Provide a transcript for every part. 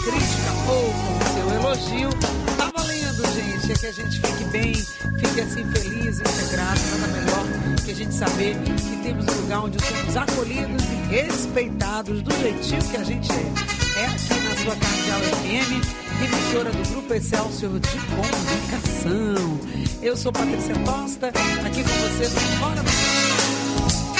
crítica ou com seu elogio, tá valendo, gente. É que a gente fique bem, fique assim feliz, integrado. Nada melhor que a gente saber que temos um lugar onde somos acolhidos e respeitados do jeitinho que a gente é. É aqui na sua Cardeal FM, emissora do Grupo Excelsior de Comunicação. Eu sou Patrícia Costa, aqui com você no Fora da Caixa.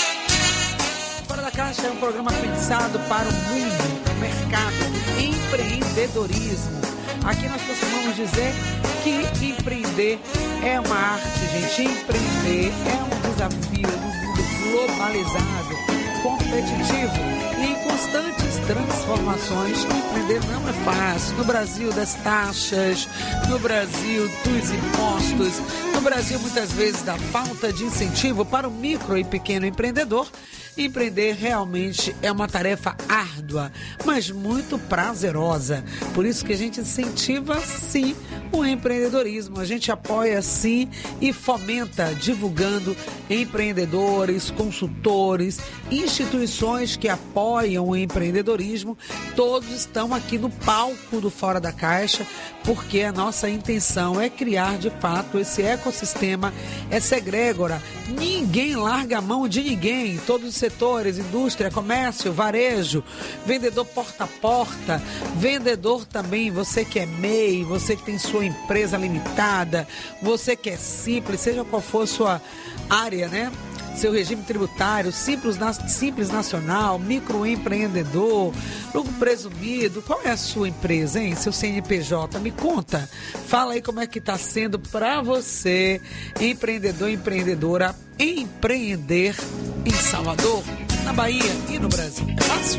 Fora da Caixa é um programa pensado para o mundo, o mercado, o empreendedorismo. Aqui nós costumamos dizer que empreender é uma arte, gente. Empreender é um desafio no mundo globalizado, competitivo e em constantes transformações. Empreender não é fácil. No Brasil das taxas, no Brasil dos impostos, no Brasil muitas vezes da falta de incentivo para o micro e pequeno empreendedor, empreender realmente é uma tarefa árdua, mas muito prazerosa. Por isso que a gente incentiva sim o empreendedorismo. A gente apoia sim e fomenta divulgando empreendedores, consultores, instituições que apoiam o empreendedorismo. Todos estão aqui no palco do Fora da Caixa, porque a nossa intenção é criar de fato esse ecossistema, essa egrégora. Ninguém larga a mão de ninguém. Todos os setores, indústria, comércio, varejo, vendedor porta a porta, vendedor também, você que é MEI, você que tem sua empresa limitada, você que é simples, seja qual for a sua área, né? Seu regime tributário, simples nacional, microempreendedor, lucro presumido. Qual é a sua empresa, hein? Seu CNPJ, me conta. Fala aí como é que está sendo para você, empreendedor, empreendedora, empreender em Salvador, na Bahia e no Brasil. É fácil?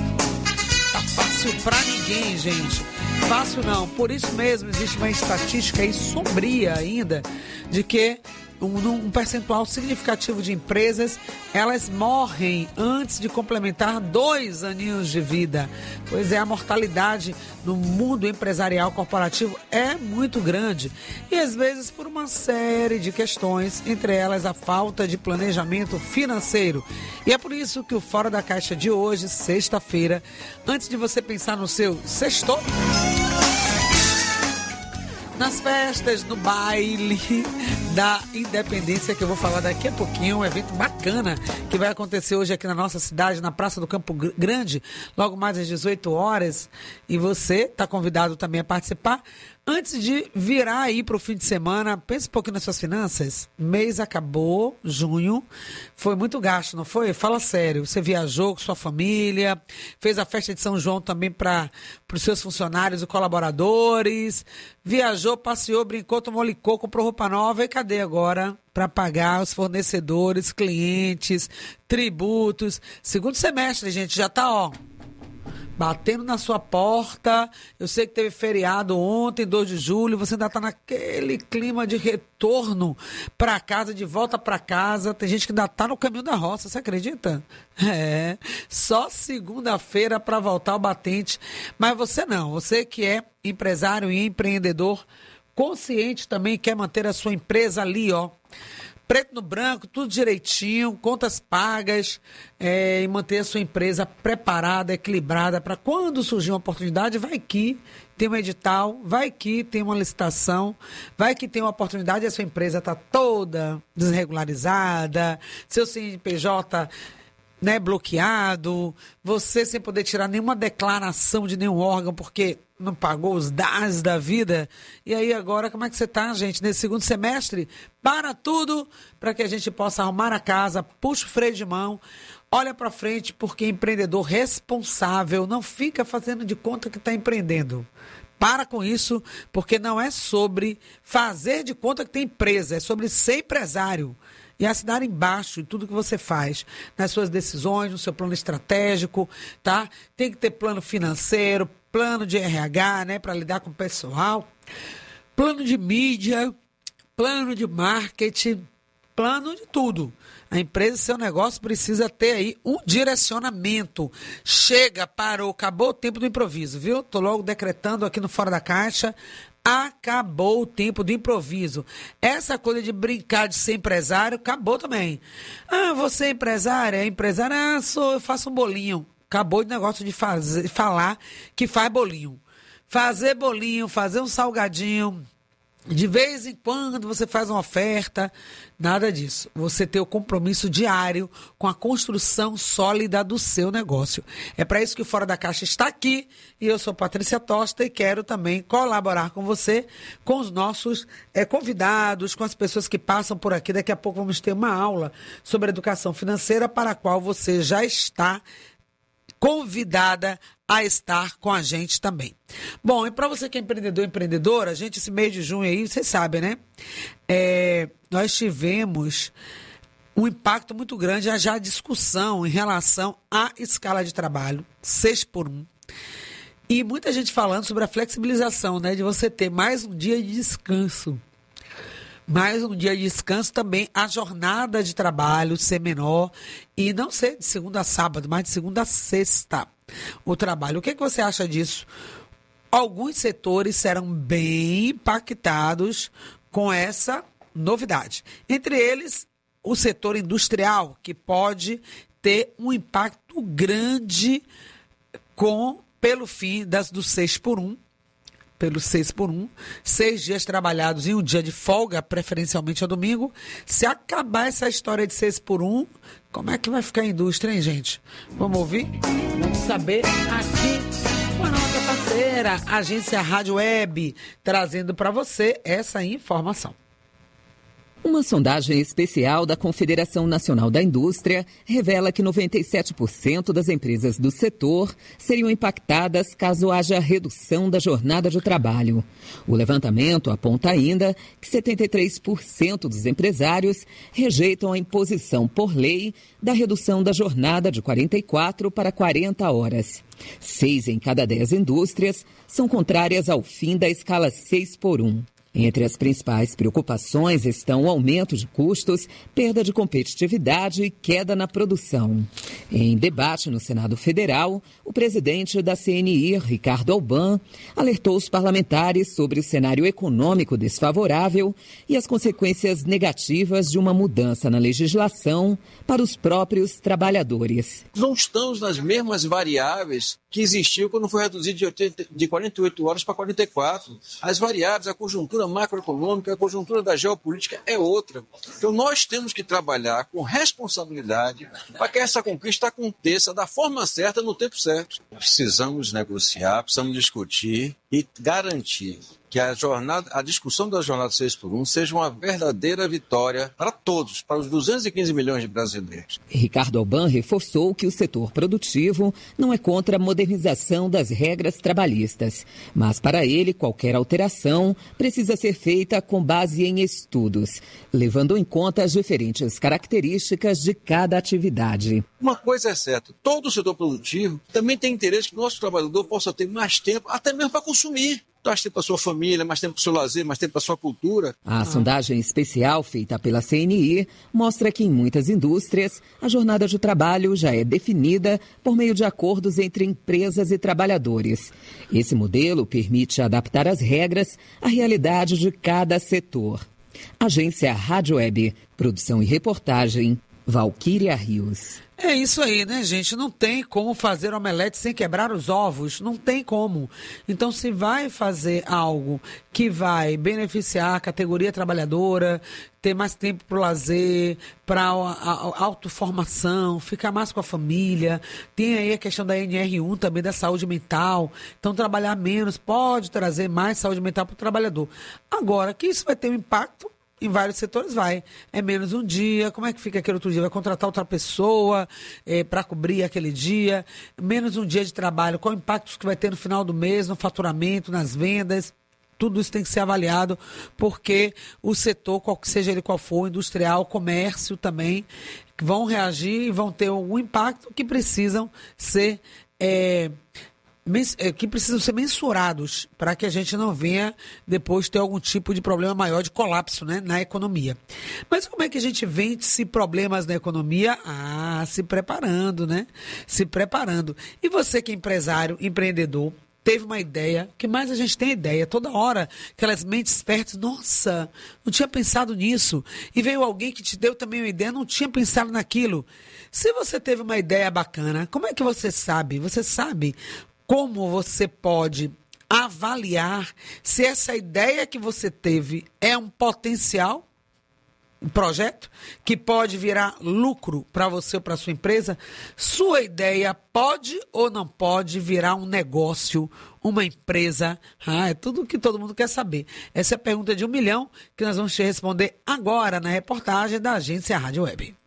Tá fácil pra ninguém, gente. Fácil não. Por isso mesmo existe uma estatística aí sombria ainda de que um percentual significativo de empresas, elas morrem antes de complementar 2 aninhos de vida. Pois é, a mortalidade no mundo empresarial corporativo é muito grande. E às vezes por uma série de questões, entre elas a falta de planejamento financeiro. E é por isso que o Fora da Caixa de hoje, sexta-feira, antes de você pensar no seu sextou, nas festas, no baile da Independência, que eu vou falar daqui a pouquinho, um evento bacana que vai acontecer hoje aqui na nossa cidade, na Praça do Campo Grande, logo mais às 18 horas. E você está convidado também a participar. Antes de virar aí para o fim de semana, pense um pouquinho nas suas finanças. Mês acabou, junho, foi muito gasto, não foi? Fala sério, você viajou com sua família, fez a festa de São João também para os seus funcionários e colaboradores, viajou, passeou, brincou, tomou licor, comprou roupa nova e cadê agora para pagar os fornecedores, clientes, tributos? Segundo semestre, gente, já está, ó, batendo na sua porta. Eu sei que teve feriado ontem, 2 de julho, você ainda está naquele clima de retorno para casa, de volta para casa. Tem gente que ainda está no caminho da roça, você acredita? É, só segunda-feira para voltar ao batente. Mas você não, você que é empresário e empreendedor consciente também, quer manter a sua empresa ali, ó, preto no branco, tudo direitinho, contas pagas, e manter a sua empresa preparada, equilibrada, para quando surgir uma oportunidade, vai que tem um edital, vai que tem uma licitação, vai que tem uma oportunidade e a sua empresa está toda desregularizada, seu CNPJ, né, bloqueado, você sem poder tirar nenhuma declaração de nenhum órgão, porque não pagou os DAS da vida. E aí agora, como é que você está, gente, nesse segundo semestre? Para tudo, para que a gente possa arrumar a casa, puxa o freio de mão, olha para frente, porque empreendedor responsável não fica fazendo de conta que está empreendendo. Para com isso, porque não é sobre fazer de conta que tem empresa, é sobre ser empresário. E assinar embaixo em tudo que você faz, nas suas decisões, no seu plano estratégico, tá? Tem que ter plano financeiro, plano de RH, né, para lidar com o pessoal, plano de mídia, plano de marketing, plano de tudo. A empresa, seu negócio precisa ter aí um direcionamento. Chega, parou, acabou o tempo do improviso, viu? Tô logo decretando aqui no Fora da Caixa. Acabou o tempo do improviso. Essa coisa de brincar de ser empresário, acabou também. Ah, você é empresária? É empresária? Ah, eu faço um bolinho. acabou de negócio de falar que faz bolinho. Fazer bolinho, fazer um salgadinho. De vez em quando você faz uma oferta, nada disso. Você tem o compromisso diário com a construção sólida do seu negócio. É para isso que o Fora da Caixa está aqui e eu sou Patrícia Tosta e quero também colaborar com você, com os nossos convidados, com as pessoas que passam por aqui. Daqui a pouco vamos ter uma aula sobre educação financeira para a qual você já está convidada a estar com a gente também. Bom, e para você que é empreendedor e empreendedora, gente, esse mês de junho aí, vocês sabem, né? Nós tivemos um impacto muito grande, já a discussão em relação à escala de trabalho, 6x1. E muita gente falando sobre a flexibilização, né? De você ter mais um dia de descanso. Mais um dia de descanso também, a jornada de trabalho ser menor e não ser de segunda a sábado, mas de segunda a sexta o trabalho. O que você acha disso? Alguns setores serão bem impactados com essa novidade. Entre eles, o setor industrial, que pode ter um impacto grande pelo fim do 6x1. Pelo 6x1, 6 dias trabalhados e um dia de folga, preferencialmente ao domingo. Se acabar essa história de 6x1, como é que vai ficar a indústria, hein, gente? Vamos ouvir? Vamos saber aqui com a nossa parceira, Agência Rádio Web, trazendo para você essa informação. Uma sondagem especial da Confederação Nacional da Indústria revela que 97% das empresas do setor seriam impactadas caso haja redução da jornada de trabalho. O levantamento aponta ainda que 73% dos empresários rejeitam a imposição por lei da redução da jornada de 44 para 40 horas. 6 em cada 10 indústrias são contrárias ao fim da escala 6x1. Entre as principais preocupações estão o aumento de custos, perda de competitividade e queda na produção. Em debate no Senado Federal, o presidente da CNI, Ricardo Alban, alertou os parlamentares sobre o cenário econômico desfavorável e as consequências negativas de uma mudança na legislação para os próprios trabalhadores. Não estamos nas mesmas variáveis que existiam quando foi reduzido de 48 horas para 44. As variáveis, a conjuntura macroeconômica, a conjuntura da geopolítica é outra. Então nós temos que trabalhar com responsabilidade para que essa conquista aconteça da forma certa, no tempo certo. Precisamos negociar, precisamos discutir e garantir que a discussão da jornada 6x1 seja uma verdadeira vitória para todos, para os 215 milhões de brasileiros. Ricardo Alban reforçou que o setor produtivo não é contra a modernização das regras trabalhistas, mas para ele qualquer alteração precisa ser feita com base em estudos, levando em conta as diferentes características de cada atividade. Uma coisa é certa, todo o setor produtivo também tem interesse que o nosso trabalhador possa ter mais tempo, até mesmo para consumir. Mais tempo para sua família, mais tempo para o seu lazer, mais tempo para a sua cultura. A sondagem especial feita pela CNI mostra que em muitas indústrias a jornada de trabalho já é definida por meio de acordos entre empresas e trabalhadores. Esse modelo permite adaptar as regras à realidade de cada setor. Agência Rádio Web, produção e reportagem, Valquíria Rios. É isso aí, né, gente? Não tem como fazer omelete sem quebrar os ovos. Não tem como. Então, se vai fazer algo que vai beneficiar a categoria trabalhadora, ter mais tempo para o lazer, para a autoformação, ficar mais com a família, tem aí a questão da NR1 também, da saúde mental. Então, trabalhar menos pode trazer mais saúde mental para o trabalhador. Agora, que isso vai ter um impacto em vários setores, vai. É menos um dia, como é que fica aquele outro dia? Vai contratar outra pessoa para cobrir aquele dia, menos um dia de trabalho, qual o impacto que vai ter no final do mês, no faturamento, nas vendas? Tudo isso tem que ser avaliado, porque o setor, seja ele qual for, industrial, comércio também, vão reagir e vão ter um impacto que precisam ser mensurados para que a gente não venha depois ter algum tipo de problema maior de colapso, né, na economia. Mas como é que a gente vence problemas na economia? Se preparando, né? Se preparando. E você que é empresário, empreendedor, teve uma ideia, que mais a gente tem ideia, toda hora, aquelas mentes férteis, nossa, não tinha pensado nisso, e veio alguém que te deu também uma ideia, não tinha pensado naquilo. Se você teve uma ideia bacana, como é que você sabe? Você sabe como você pode avaliar se essa ideia que você teve é um potencial projeto que pode virar lucro para você ou para sua empresa? Sua ideia pode ou não pode virar um negócio, uma empresa? É tudo que todo mundo quer saber. Essa é a pergunta de 1 milhão que nós vamos te responder agora na reportagem da agência Rádio Web.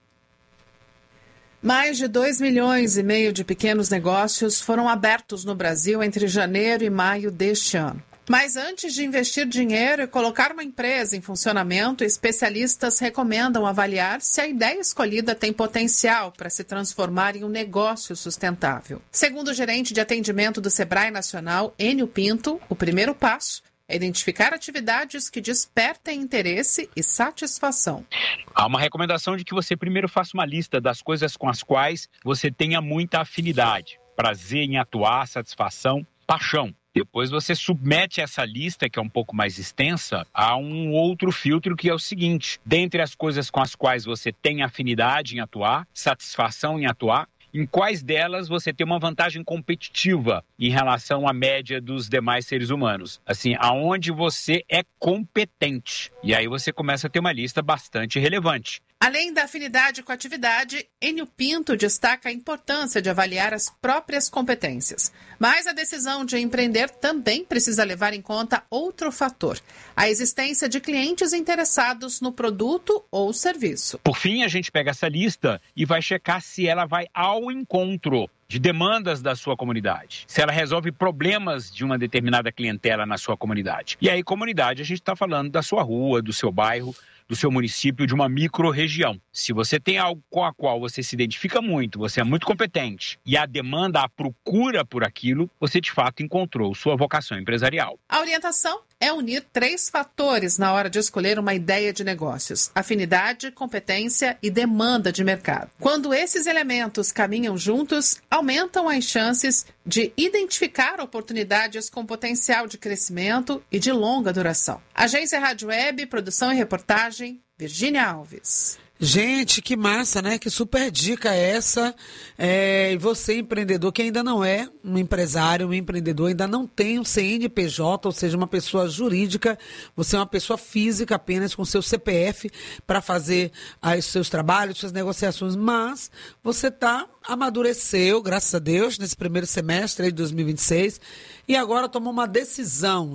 Mais de 2,5 milhões de pequenos negócios foram abertos no Brasil entre janeiro e maio deste ano. Mas antes de investir dinheiro e colocar uma empresa em funcionamento, especialistas recomendam avaliar se a ideia escolhida tem potencial para se transformar em um negócio sustentável. Segundo o gerente de atendimento do Sebrae Nacional, Enio Pinto, o primeiro passo é identificar atividades que despertem interesse e satisfação. Há uma recomendação de que você primeiro faça uma lista das coisas com as quais você tenha muita afinidade, prazer em atuar, satisfação, paixão. Depois você submete essa lista, que é um pouco mais extensa, a um outro filtro que é o seguinte: dentre as coisas com as quais você tem afinidade em atuar, satisfação em atuar, em quais delas você tem uma vantagem competitiva em relação à média dos demais seres humanos. Assim, aonde você é competente. E aí você começa a ter uma lista bastante relevante. Além da afinidade com a atividade, Enio Pinto destaca a importância de avaliar as próprias competências. Mas a decisão de empreender também precisa levar em conta outro fator: a existência de clientes interessados no produto ou serviço. Por fim, a gente pega essa lista e vai checar se ela vai ao encontro de demandas da sua comunidade, se ela resolve problemas de uma determinada clientela na sua comunidade. E aí, comunidade, a gente está falando da sua rua, do seu bairro, do seu município, de uma micro-região. Se você tem algo com a qual você se identifica muito, você é muito competente e a demanda, a procura por aquilo, você de fato encontrou sua vocação empresarial. A orientação é unir 3 fatores na hora de escolher uma ideia de negócios: afinidade, competência e demanda de mercado. Quando esses elementos caminham juntos, aumentam as chances de identificar oportunidades com potencial de crescimento e de longa duração. Agência Rádio Web, produção e reportagem, Virgínia Alves. Gente, que massa, né? Que super dica é essa. E você, empreendedor, que ainda não é um empresário, um empreendedor, ainda não tem um CNPJ, ou seja, uma pessoa jurídica, você é uma pessoa física apenas com seu CPF para fazer os seus trabalhos, suas negociações, mas você amadureceu, graças a Deus, nesse primeiro semestre de 2026, e agora tomou uma decisão.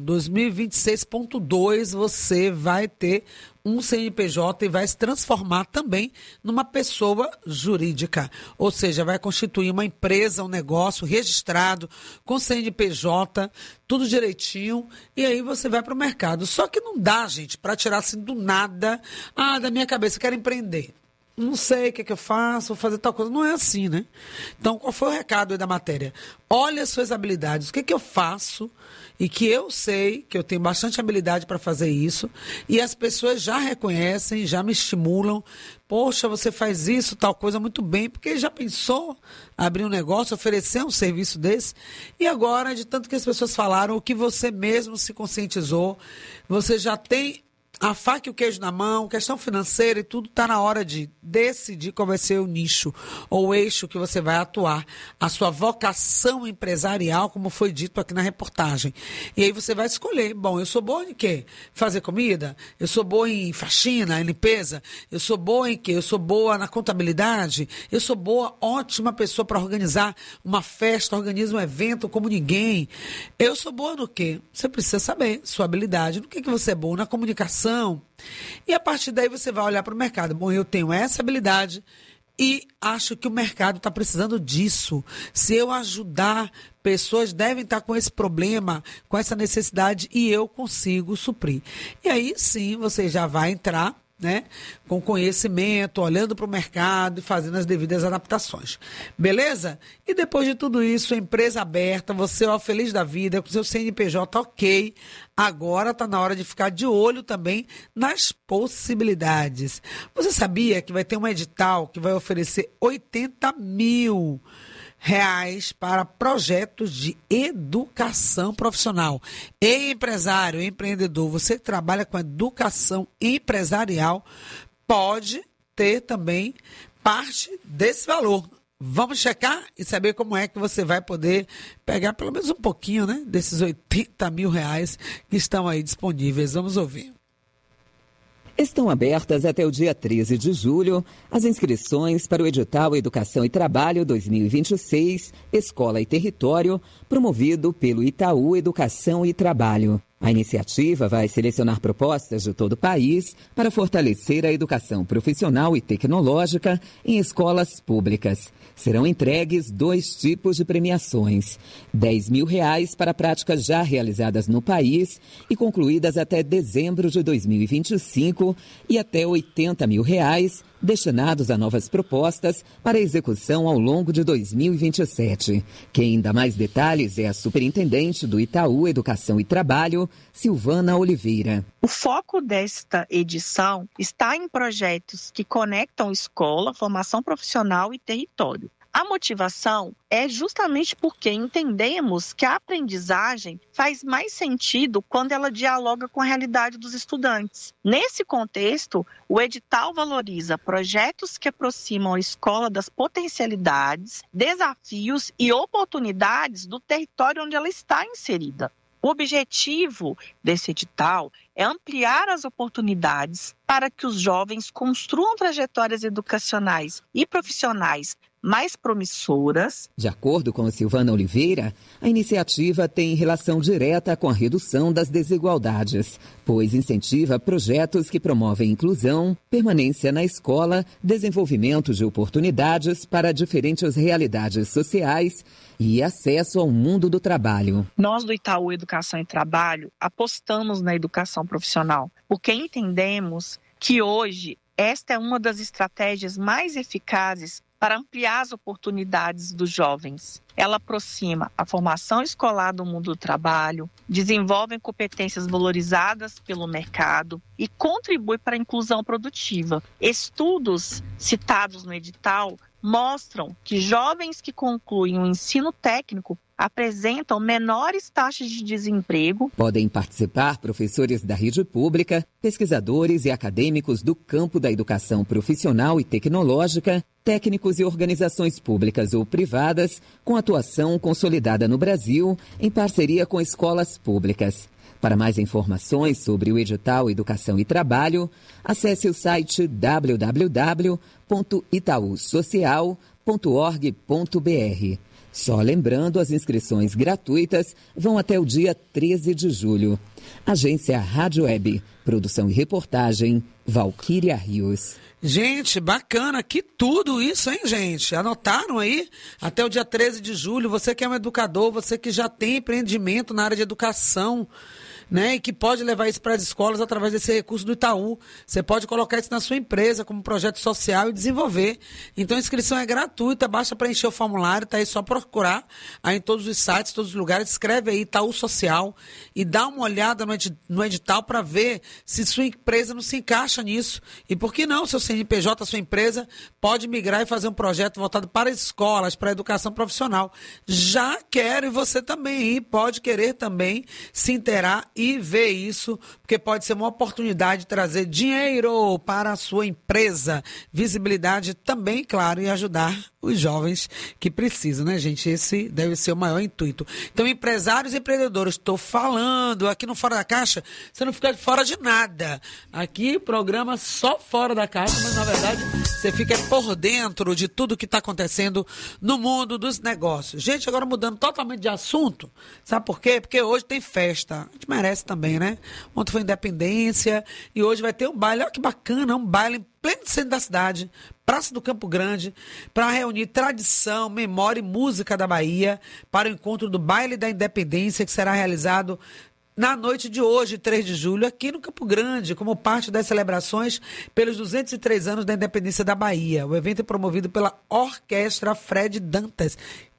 2026.2 você vai ter um CNPJ e vai se transformar também numa pessoa jurídica. Ou seja, vai constituir uma empresa, um negócio registrado com CNPJ, tudo direitinho, e aí você vai para o mercado. Só que não dá, gente, para tirar assim do nada, da minha cabeça, eu quero empreender. Não sei o que eu faço, vou fazer tal coisa. Não é assim, né? Então, qual foi o recado aí da matéria? Olha as suas habilidades. O que eu faço e que eu sei que eu tenho bastante habilidade para fazer isso, e as pessoas já reconhecem, já me estimulam. Poxa, você faz isso, tal coisa, muito bem, porque já pensou abrir um negócio, oferecer um serviço desse? E agora, de tanto que as pessoas falaram, o que você mesmo se conscientizou, você já tem a faca e o queijo na mão, questão financeira e tudo, está na hora de decidir qual vai ser o nicho ou o eixo que você vai atuar, a sua vocação empresarial, como foi dito aqui na reportagem. E aí você vai escolher: bom, eu sou boa em quê? Fazer comida? Eu sou boa em faxina, em limpeza? Eu sou boa em quê? Eu sou boa na contabilidade? Eu sou boa, ótima pessoa para organizar uma festa, organizar um evento como ninguém. Eu sou boa no quê? Você precisa saber sua habilidade. No que você é boa? Na comunicação. E a partir daí você vai olhar para o mercado. Bom, eu tenho essa habilidade e acho que o mercado está precisando disso. Se eu ajudar, pessoas devem estar com esse problema, com essa necessidade, e eu consigo suprir. E aí sim você já vai entrar, né, com conhecimento, olhando para o mercado e fazendo as devidas adaptações. Beleza? E depois de tudo isso, a empresa aberta, você feliz da vida, com seu CNPJ ok, agora está na hora de ficar de olho também nas possibilidades. Você sabia que vai ter um edital que vai oferecer R$80 mil para projetos de educação profissional. Ei, empresário, empreendedor, você que trabalha com educação empresarial, pode ter também parte desse valor. Vamos checar e saber como é que você vai poder pegar pelo menos um pouquinho, né, desses R$80 mil que estão aí disponíveis. Vamos ouvir. Estão abertas até o dia 13 de julho as inscrições para o edital Educação e Trabalho 2026, Escola e Território, promovido pelo Itaú Educação e Trabalho. A iniciativa vai selecionar propostas de todo o país para fortalecer a educação profissional e tecnológica em escolas públicas. Serão entregues 2 tipos de premiações: R$10 mil para práticas já realizadas no país e concluídas até dezembro de 2025 e até R$80 mil destinados a novas propostas para execução ao longo de 2027. Quem dá mais detalhes é a superintendente do Itaú Educação e Trabalho, Silvana Oliveira. O foco desta edição está em projetos que conectam escola, formação profissional e território. A motivação é justamente porque entendemos que a aprendizagem faz mais sentido quando ela dialoga com a realidade dos estudantes. Nesse contexto, o edital valoriza projetos que aproximam a escola das potencialidades, desafios e oportunidades do território onde ela está inserida. O objetivo desse edital é ampliar as oportunidades para que os jovens construam trajetórias educacionais e profissionais mais promissoras. De acordo com Silvana Oliveira, a iniciativa tem relação direta com a redução das desigualdades, pois incentiva projetos que promovem inclusão, permanência na escola, desenvolvimento de oportunidades para diferentes realidades sociais e acesso ao mundo do trabalho. Nós do Itaú Educação e Trabalho apostamos na educação profissional, porque entendemos que hoje esta é uma das estratégias mais eficazes para ampliar as oportunidades dos jovens. Ela aproxima a formação escolar do mundo do trabalho, desenvolve competências valorizadas pelo mercado e contribui para a inclusão produtiva. Estudos citados no edital mostram que jovens que concluem o ensino técnico apresentam menores taxas de desemprego. Podem participar professores da rede pública, pesquisadores e acadêmicos do campo da educação profissional e tecnológica, técnicos e organizações públicas ou privadas, com atuação consolidada no Brasil, em parceria com escolas públicas. Para mais informações sobre o edital Educação e Trabalho, acesse o site www.itausocial.org.br. Só lembrando, as inscrições gratuitas vão até o dia 13 de julho. Agência Rádio Web. Produção e reportagem, Valquíria Rios. Gente, bacana, que tudo isso, hein, gente? Anotaram aí? Até o dia 13 de julho, você que é um educador, você que já tem empreendimento na área de educação, né, e que pode levar isso para as escolas através desse recurso do Itaú. Você pode colocar isso na sua empresa como projeto social e desenvolver. Então a inscrição é gratuita, basta preencher o formulário, tá aí, só procurar aí em todos os sites, todos os lugares, escreve aí Itaú Social e dá uma olhada no edital para ver se sua empresa não se encaixa nisso. E por que não, seu CNPJ, sua empresa, pode migrar e fazer um projeto voltado para escolas, para a educação profissional. Já quero, e você também pode querer também se inteirar e ver isso, porque pode ser uma oportunidade de trazer dinheiro para a sua empresa, visibilidade também, claro, e ajudar os jovens que precisam, né, gente? Esse deve ser o maior intuito. Então, empresários e empreendedores, estou falando aqui no Fora da Caixa, você não fica de fora de nada. Aqui, programa só fora da caixa, mas na verdade você fica por dentro de tudo que está acontecendo no mundo dos negócios. Gente, agora mudando totalmente de assunto, sabe por quê? Porque hoje tem festa, a gente merece também, né? Ontem foi Independência e hoje vai ter um baile, olha que bacana, um baile em pleno centro da cidade, Praça do Campo Grande, para reunir tradição, memória e música da Bahia para o encontro do Baile da Independência, que será realizado na noite de hoje, 3 de julho, aqui no Campo Grande, como parte das celebrações pelos 203 anos da independência da Bahia. O evento é promovido pela Orquestra Fred Dantas.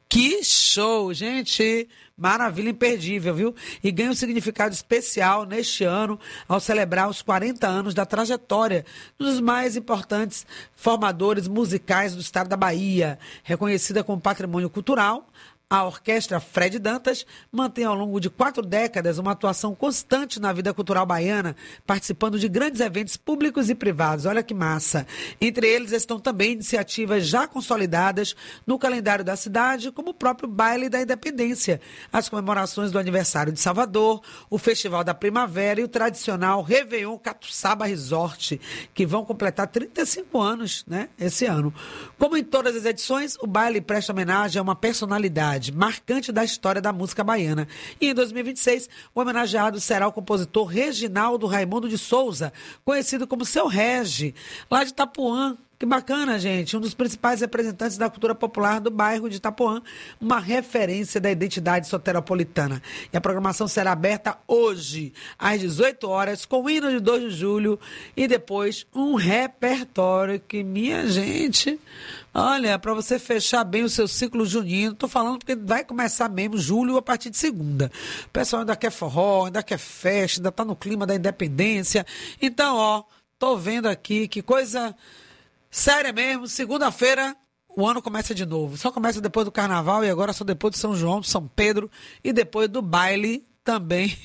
Que show, gente! Maravilha, imperdível, viu? E ganha um significado especial neste ano ao celebrar os 40 anos da trajetória dos mais importantes formadores musicais do estado da Bahia. Reconhecida como patrimônio cultural, a Orquestra Fred Dantas mantém ao longo de 4 décadas uma atuação constante na vida cultural baiana, participando de grandes eventos públicos e privados. Olha que massa! Entre eles estão também iniciativas já consolidadas no calendário da cidade, como o próprio Baile da Independência, as comemorações do aniversário de Salvador, o Festival da Primavera e o tradicional Réveillon Catuçaba Resort, que vão completar 35 anos, né, esse ano. Como em todas as edições, o baile presta homenagem a uma personalidade marcante da história da música baiana. E em 2026, o homenageado será o compositor Reginaldo Raimundo de Souza, conhecido como Seu Regi, lá de Itapuã. Que bacana, gente. Um dos principais representantes da cultura popular do bairro de Itapuã, uma referência da identidade soteropolitana. E a programação será aberta hoje, às 18 horas, com o hino de 2 de julho e depois um repertório que, minha gente, olha, para você fechar bem o seu ciclo junino, tô falando porque vai começar mesmo julho a partir de segunda. O pessoal ainda quer forró, ainda quer festa, ainda tá no clima da independência. Então, ó, tô vendo aqui que coisa... Sério mesmo, segunda-feira o ano começa de novo. Só começa depois do Carnaval e agora só depois do São João, do São Pedro e depois do baile também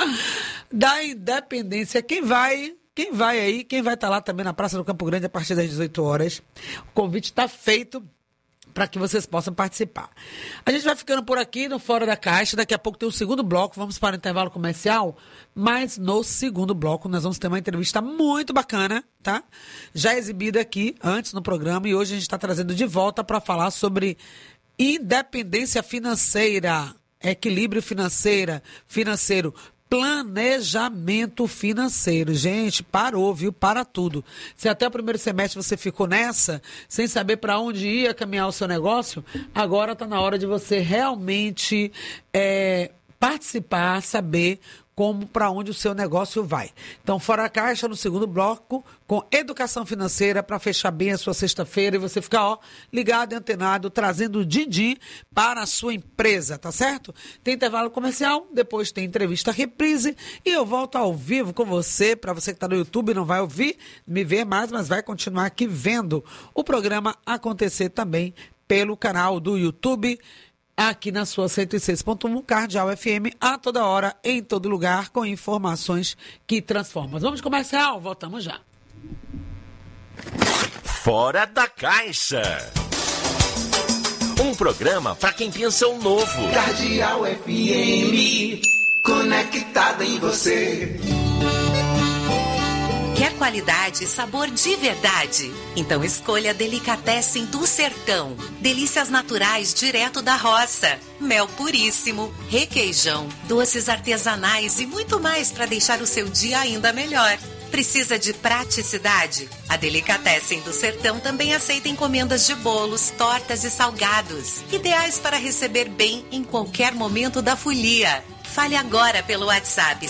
da Independência. Quem vai aí, quem vai estar lá também na Praça do Campo Grande a partir das 18 horas. O convite está feito para que vocês possam participar. A gente vai ficando por aqui no Fora da Caixa. Daqui a pouco tem o segundo bloco. Vamos para o intervalo comercial. Mas no segundo bloco nós vamos ter uma entrevista muito bacana, tá? Já exibida aqui antes no programa. E hoje a gente está trazendo de volta para falar sobre independência financeira, equilíbrio financeiro, planejamento financeiro. Gente, parou, viu? Para tudo. Se até o primeiro semestre você ficou nessa, sem saber para onde ia caminhar o seu negócio, agora está na hora de você realmente participar, saber como, para onde o seu negócio vai. Então, Fora da Caixa, no segundo bloco, com educação financeira, para fechar bem a sua sexta-feira e você ficar, ligado e antenado, trazendo o din-din para a sua empresa, tá certo? Tem intervalo comercial, depois tem entrevista reprise e eu volto ao vivo com você, para você que está no YouTube, não vai me ver mais, mas vai continuar aqui vendo o programa acontecer também pelo canal do YouTube, aqui na sua 106.1 Cardeal FM, a toda hora, em todo lugar, com informações que transformam. Vamos comercial, voltamos já. Fora da Caixa. Um programa para quem pensa o novo. Cardeal FM, conectada em você. Quer qualidade e sabor de verdade? Então escolha Delicatessen do Sertão. Delícias naturais direto da roça. Mel puríssimo, requeijão, doces artesanais e muito mais para deixar o seu dia ainda melhor. Precisa de praticidade? A Delicatessen do Sertão também aceita encomendas de bolos, tortas e salgados. Ideais para receber bem em qualquer momento da folia. Fale agora pelo WhatsApp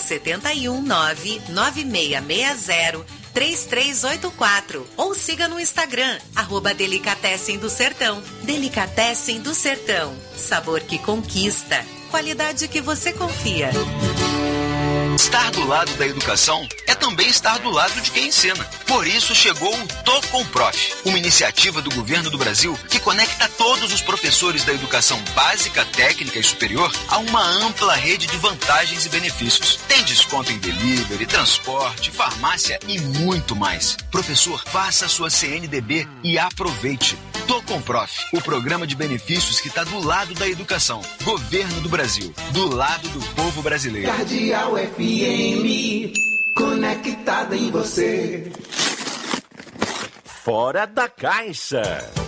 71996603384 ou siga no Instagram, @Delicatessen do Sertão. Delicatessen do Sertão. Sabor que conquista. Qualidade que você confia. Estar do lado da educação é também estar do lado de quem ensina. Por isso chegou o Tô com Prof, uma iniciativa do governo do Brasil que conecta todos os professores da educação básica, técnica e superior a uma ampla rede de vantagens e benefícios. Tem desconto em delivery, transporte, farmácia e muito mais. Professor, faça a sua CNDB e aproveite. Tô com Prof, o programa de benefícios que está do lado da educação. Governo do Brasil, do lado do povo brasileiro. Cardeal FM, conectada em você. Fora da Caixa.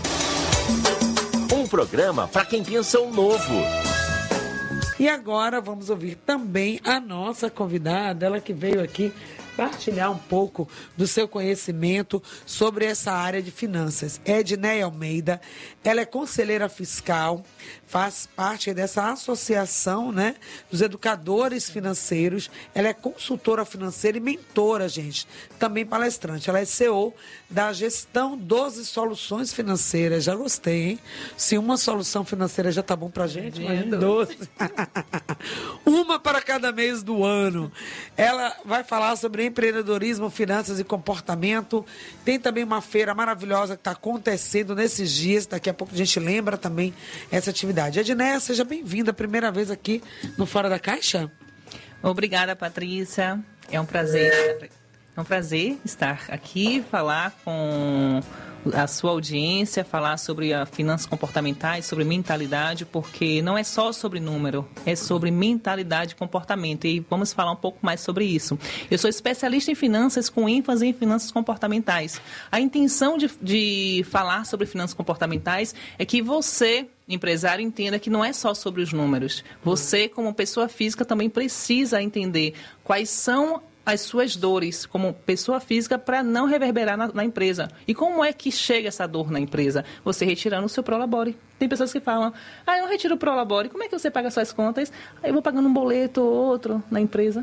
Um programa para quem pensa o novo. E agora vamos ouvir também a nossa convidada, ela que veio aqui partilhar um pouco do seu conhecimento sobre essa área de finanças. Edneia Almeida, ela é conselheira fiscal, faz parte dessa associação, né, dos educadores financeiros, ela é consultora financeira e mentora, gente, também palestrante. Ela é CEO da Gestão 12 Soluções Financeiras. Já gostei, hein? Se uma solução financeira já tá bom pra gente, imagina 12. Uma para cada mês do ano. Ela vai falar sobre empreendedorismo, finanças e comportamento. Tem também uma feira maravilhosa que está acontecendo nesses dias. Daqui a pouco a gente lembra também essa atividade. Edneia, seja bem-vinda. Primeira vez aqui no Fora da Caixa. Obrigada, Patrícia. É um prazer estar aqui, falar com a sua audiência, falar sobre finanças comportamentais, sobre mentalidade, porque não é só sobre número, é sobre mentalidade e comportamento. E vamos falar um pouco mais sobre isso. Eu sou especialista em finanças com ênfase em finanças comportamentais. A intenção de falar sobre finanças comportamentais é que você, empresário, entenda que não é só sobre os números. Você, como pessoa física, também precisa entender quais são as suas dores como pessoa física para não reverberar na empresa. E como é que chega essa dor na empresa? Você retirando o seu Prolabore. Tem pessoas que falam, eu retiro o Prolabore, como é que você paga suas contas? Eu vou pagando um boleto ou outro na empresa.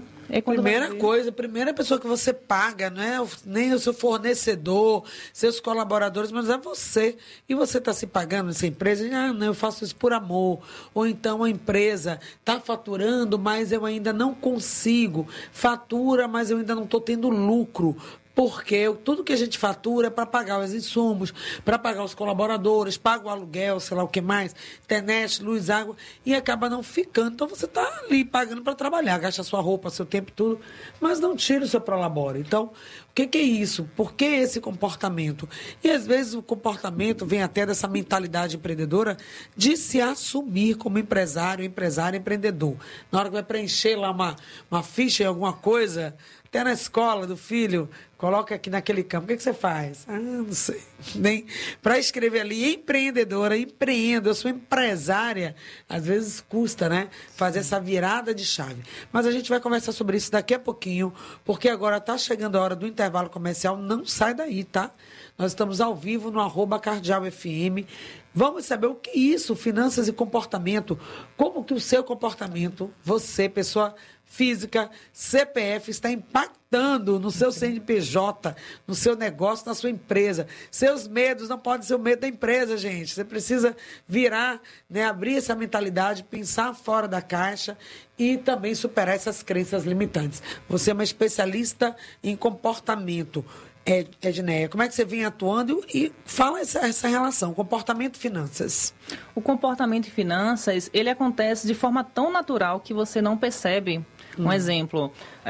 Primeira pessoa que você paga, não é nem o seu fornecedor, seus colaboradores, mas é você. E você está se pagando nessa empresa? Não, eu faço isso por amor. Ou então a empresa está faturando, mas eu ainda não consigo. Fatura, mas eu ainda não estou tendo lucro. Porque tudo que a gente fatura é para pagar os insumos, para pagar os colaboradores, paga o aluguel, sei lá o que mais, internet, luz, água, e acaba não ficando. Então você está ali pagando para trabalhar, gasta sua roupa, seu tempo, tudo, mas não tira o seu Prolabore. Então, o que é isso? Por que esse comportamento? E às vezes o comportamento vem até dessa mentalidade empreendedora de se assumir como empresário, empreendedor. Na hora que vai preencher lá uma ficha em alguma coisa, até na escola do filho, coloca aqui naquele campo. O que você faz? Não sei. Nem para escrever ali, empreendedora, empreendo, eu sou empresária. Às vezes custa, né? Fazer essa virada de chave. Mas a gente vai conversar sobre isso daqui a pouquinho, porque agora está chegando a hora do intervalo comercial. Não sai daí, tá? Nós estamos ao vivo no @CardealFM. Vamos saber o que é isso, finanças e comportamento. Como que o seu comportamento, você, pessoa física, CPF, está impactando no seu CNPJ, no seu negócio, na sua empresa. Seus medos não podem ser o medo da empresa, gente. Você precisa virar, né, abrir essa mentalidade, pensar fora da caixa e também superar essas crenças limitantes. Você é uma especialista em comportamento. Edneia, como é que você vem atuando e fala essa relação, comportamento e finanças? O comportamento e finanças, ele acontece de forma tão natural que você não percebe. Um exemplo,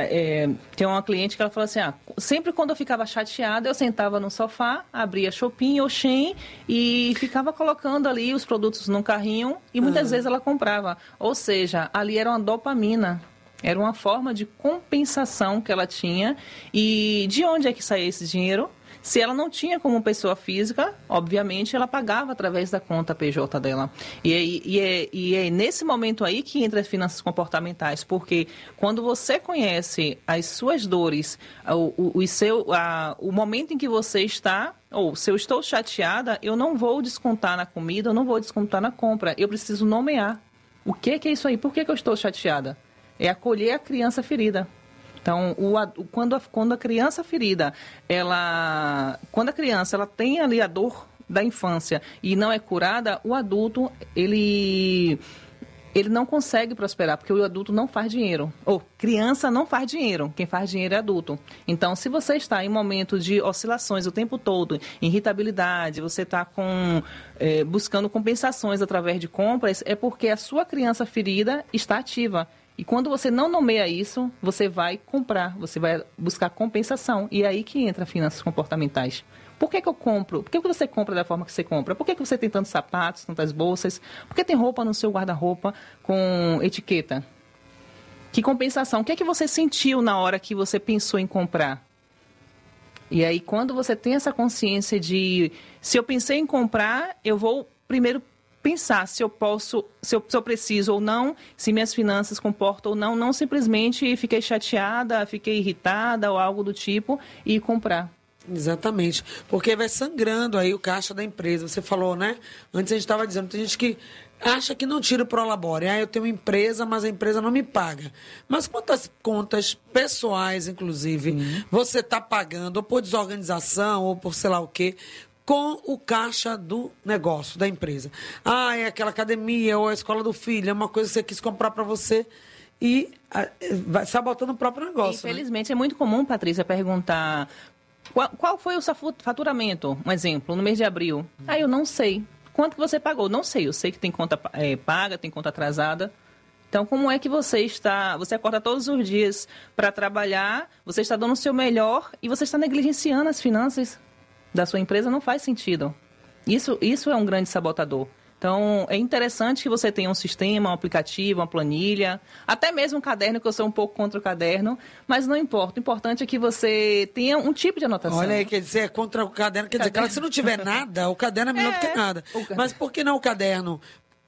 tem uma cliente que ela falou assim, sempre quando eu ficava chateada, eu sentava no sofá, abria Shopee ou Shein e ficava colocando ali os produtos num carrinho e muitas vezes ela comprava. Ou seja, ali era uma dopamina. Era uma forma de compensação que ela tinha. E de onde é que saía esse dinheiro? Se ela não tinha como pessoa física, obviamente ela pagava através da conta PJ dela. E é nesse momento aí que entra as finanças comportamentais, porque quando você conhece as suas dores, o momento em que você está, ou se eu estou chateada, eu não vou descontar na comida, eu não vou descontar na compra, eu preciso nomear. O que é isso aí? Por que eu estou chateada? É acolher a criança ferida. Então, quando a criança ferida, quando a criança ela tem ali a dor da infância e não é curada, o adulto, ele não consegue prosperar, porque o adulto não faz dinheiro. Ou criança não faz dinheiro, quem faz dinheiro é adulto. Então, se você está em momentos de oscilações o tempo todo, irritabilidade, você está buscando compensações através de compras, é porque a sua criança ferida está ativa. E quando você não nomeia isso, você vai comprar, você vai buscar compensação. E é aí que entra finanças comportamentais. Por que eu compro? Por que você compra da forma que você compra? Por que você tem tantos sapatos, tantas bolsas? Por que tem roupa no seu guarda-roupa com etiqueta? Que compensação? O que é que você sentiu na hora que você pensou em comprar? E aí, quando você tem essa consciência de, se eu pensei em comprar, eu vou primeiro pensar se eu preciso ou não, se minhas finanças comportam ou não simplesmente fiquei chateada, fiquei irritada ou algo do tipo e comprar. Exatamente, porque vai sangrando aí o caixa da empresa. Você falou, né? Antes a gente estava dizendo, tem gente que acha que não tira o Prolabore. Eu tenho uma empresa, mas a empresa não me paga. Mas quantas contas pessoais, inclusive, você está pagando, ou por desorganização, ou por sei lá o quê, com o caixa do negócio, da empresa? É aquela academia, ou a escola do filho, é uma coisa que você quis comprar para você e vai sabotando o próprio negócio. Infelizmente, né? É muito comum, Patrícia, perguntar... Qual foi o seu faturamento? Um exemplo, no mês de abril. Eu não sei. Quanto que você pagou? Não sei. Eu sei que tem conta paga, tem conta atrasada. Então, como é que você está... Você acorda todos os dias para trabalhar, você está dando o seu melhor e você está negligenciando as finanças da sua empresa? Não faz sentido. Isso é um grande sabotador. Então, é interessante que você tenha um sistema, um aplicativo, uma planilha, até mesmo um caderno, que eu sou um pouco contra o caderno, mas não importa. O importante é que você tenha um tipo de anotação. Olha aí, quer dizer, contra o caderno, quer dizer, claro, se não tiver nada, o caderno é melhor do que nada. Mas por que não o caderno?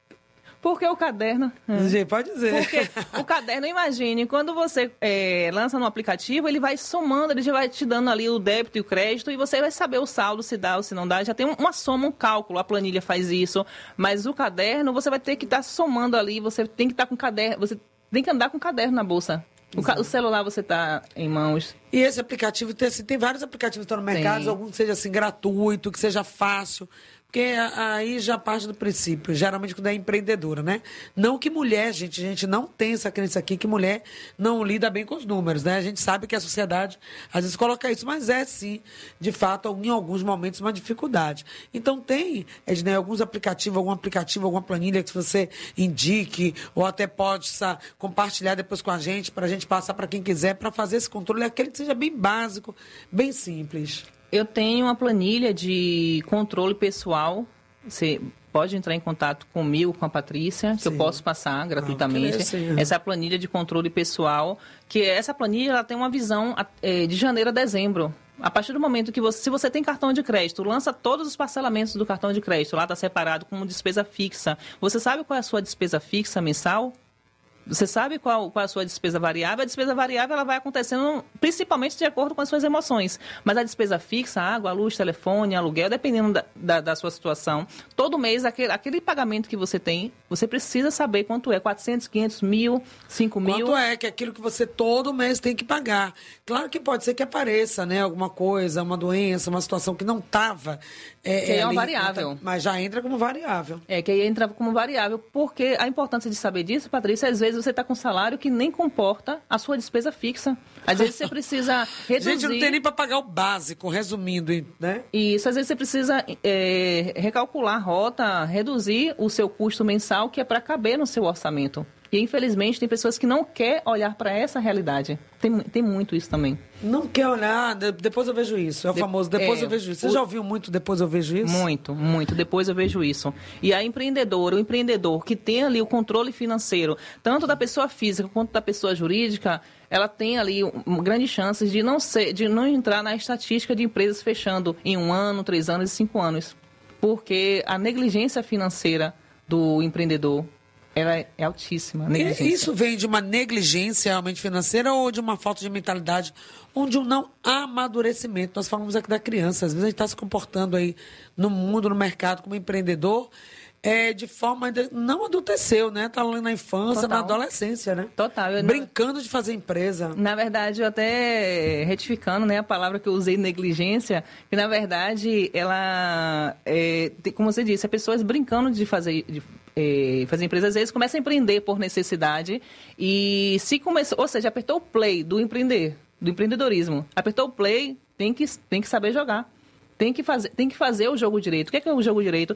Porque o caderno... Pode dizer. Porque o caderno, imagine, quando você lança no aplicativo, ele vai somando, ele já vai te dando ali o débito e o crédito, e você vai saber o saldo, se dá ou se não dá. Já tem uma soma, um cálculo, a planilha faz isso. Mas o caderno, você vai ter que estar somando ali, você tem que estar com o caderno, você tem que andar com o caderno na bolsa. O celular você está em mãos. E esse aplicativo, tem vários aplicativos que estão no mercado, algum que seja assim, gratuito, que seja fácil. Porque aí já parte do princípio, geralmente quando é empreendedora, né? Não que mulher, gente não tem essa crença aqui, que mulher não lida bem com os números, né? A gente sabe que a sociedade às vezes coloca isso, mas é sim, de fato, em alguns momentos, uma dificuldade. Então tem, Ednei, algum aplicativo, alguma planilha que você indique, ou até pode compartilhar depois com a gente, para a gente passar para quem quiser, para fazer esse controle, aquele que seja bem básico, bem simples. Eu tenho uma planilha de controle pessoal. Você pode entrar em contato comigo, com a Patrícia, que eu posso passar gratuitamente. Essa é a planilha de controle pessoal, que essa planilha ela tem uma visão de janeiro a dezembro. A partir do momento que se você tem cartão de crédito, lança todos os parcelamentos do cartão de crédito, lá está separado como despesa fixa. Você sabe qual é a sua despesa fixa mensal? Você sabe qual é a sua despesa variável? A despesa variável ela vai acontecendo principalmente de acordo com as suas emoções. Mas a despesa fixa, água, luz, telefone, aluguel, dependendo da sua situação, todo mês, aquele pagamento que você tem, você precisa saber quanto é. 400, 500, 1.000, 5.000. Quanto é que é aquilo que você todo mês tem que pagar. Claro que pode ser que apareça, né, alguma coisa, uma doença, uma situação que não estava... que é uma variável. Mas já entra como variável. Que aí entra como variável. Porque a importância de saber disso, Patrícia, às vezes você está com um salário que nem comporta a sua despesa fixa. Às vezes você precisa reduzir... Gente, não tem nem para pagar o básico, resumindo, né? Isso, às vezes você precisa recalcular a rota, reduzir o seu custo mensal, que é para caber no seu orçamento. E, infelizmente, tem pessoas que não querem olhar para essa realidade. Tem muito isso também. Não quer olhar, depois eu vejo isso. É o famoso, depois eu vejo isso. Você já ouviu muito depois eu vejo isso? Muito, depois eu vejo isso. E a empreendedora, o empreendedor que tem ali o controle financeiro, tanto da pessoa física quanto da pessoa jurídica, ela tem ali grandes chances de não entrar na estatística de empresas fechando em 1 ano, 3 anos e 5 anos. Porque a negligência financeira do empreendedor, ela é altíssima. Isso vem de uma negligência realmente financeira ou de uma falta de mentalidade ou de um não amadurecimento? Nós falamos aqui da criança. Às vezes a gente está se comportando aí no mundo, no mercado, como empreendedor, de forma... Não adulteceu, né? Está lá na infância, na adolescência, né? Total. Brincando de fazer empresa. Na verdade, eu até retificando, né, a palavra que eu usei, negligência, que na verdade, ela... como você disse, é pessoas brincando de fazer empresa, às vezes começa a empreender por necessidade e se começou, ou seja, apertou o play do empreendedorismo, apertou o play, tem que saber jogar. Tem que fazer o jogo direito. O que é o jogo direito?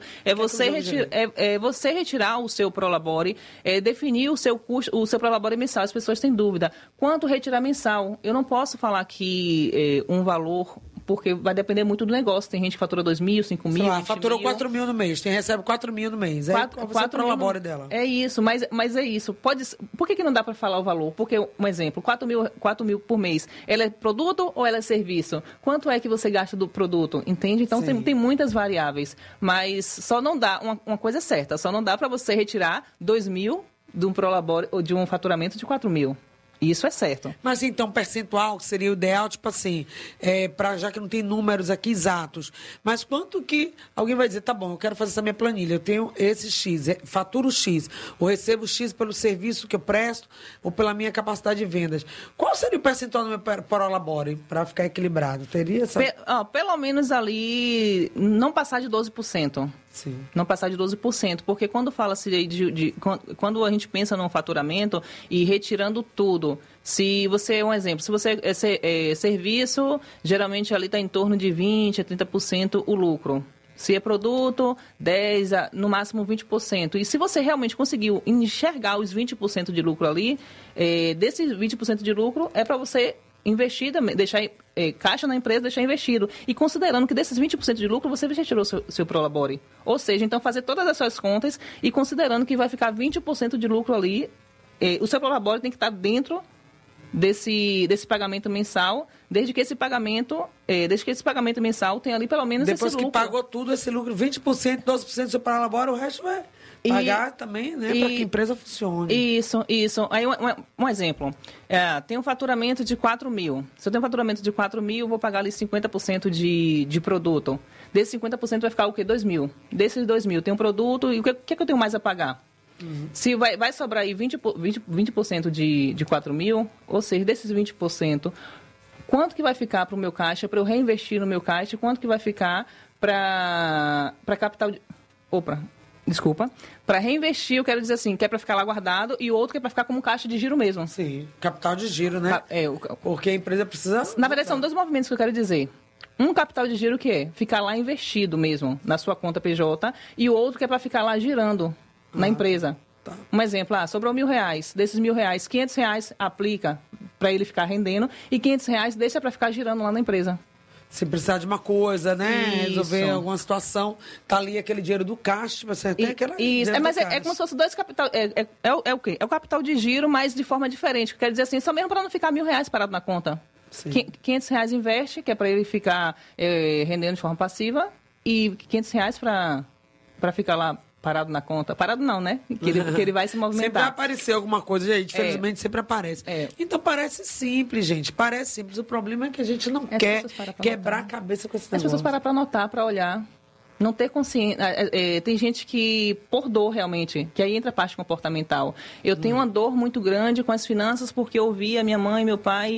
Você retirar o seu Prolabore, definir o seu custo, o seu Prolabore mensal. As pessoas têm dúvida. Quanto retirar mensal? Eu não posso falar que um valor porque vai depender muito do negócio. Tem gente que fatura 2 mil, 5 mil, 20 faturou mil. 4 mil no mês, recebe 4 mil no mês. Aí você prolabore dela. É isso, mas é isso. Por que não dá para falar o valor? Porque, um exemplo, 4 mil por mês, ela é produto ou ela é serviço? Quanto é que você gasta do produto? Entende? Então tem muitas variáveis. Mas só não dá, uma coisa certa, só não dá para você retirar 2 mil de um prolabore ou de um faturamento de 4 mil. Isso é certo. Mas então, percentual seria o ideal, tipo assim, já que não tem números aqui exatos, mas quanto que alguém vai dizer, tá bom, eu quero fazer essa minha planilha, eu tenho esse X, faturo X, ou recebo X pelo serviço que eu presto, ou pela minha capacidade de vendas. Qual seria o percentual do meu prolabore para ficar equilibrado? Teria essa... Pelo menos ali, não passar de 12%. Sim. Não passar de 12%, porque quando fala-se quando a gente pensa num faturamento e retirando tudo, se você, um exemplo, se você serviço, geralmente ali está em torno de 20% a 30% o lucro. Se é produto, 10%, no máximo 20%. E se você realmente conseguiu enxergar os 20% de lucro ali, desses 20% de lucro é para você investir, deixar caixa na empresa, deixar investido. E considerando que desses 20% de lucro, você já tirou seu prolabore. Ou seja, então fazer todas as suas contas e considerando que vai ficar 20% de lucro ali, o seu prolabore tem que estar dentro desse pagamento mensal, desde que esse pagamento mensal tenha ali pelo menos depois esse lucro. Depois que pagou tudo, esse lucro, 20%, 12% do seu prolabore, o resto vai pagar também, né, para que a empresa funcione. Isso. Aí, um exemplo. Tem um faturamento de 4 mil. Se eu tenho um faturamento de 4 mil, eu vou pagar ali 50% de produto. Desse 50% vai ficar o quê? 2 mil. Desses 2 mil tem um produto, e o que eu tenho mais a pagar? Se vai sobrar aí 20% de 4 mil, ou seja, desses 20%, quanto que vai ficar para o meu caixa, para eu reinvestir no meu caixa, quanto que vai ficar para capital de... Para reinvestir, eu quero dizer assim, que é para ficar lá guardado e o outro que é para ficar como caixa de giro mesmo. Sim, capital de giro, né? Porque a empresa precisa... Na verdade, são 2 movimentos que eu quero dizer. Um capital de giro que é ficar lá investido mesmo na sua conta PJ e o outro que é para ficar lá girando na empresa. Tá. Um exemplo, sobrou R$1.000. Desses R$1.000, R$500 aplica para ele ficar rendendo e R$500 deixa para ficar girando lá na empresa. Se precisar de uma coisa, né? Isso. Resolver alguma situação, tá ali aquele dinheiro do caixa, você tem aquela... Isso, mas é como se fosse 2 capital... É o quê? É o capital de giro, mas de forma diferente. Quer dizer assim, só mesmo para não ficar R$1.000 parado na conta. Sim. R$500 investe, que é para ele ficar rendendo de forma passiva, e R$500 para ficar lá parado na conta. Parado não, né? Que ele vai se movimentar. Sempre vai aparecer alguma coisa, gente. Infelizmente, sempre aparece. Então, parece simples, gente. Parece simples. O problema é que a gente não quer quebrar a cabeça com esse negócio. As pessoas param para anotar, para olhar. Não ter consciência. Tem gente que, por dor realmente, que aí entra a parte comportamental. Eu tenho uma dor muito grande com as finanças porque eu ouvia a minha mãe e meu pai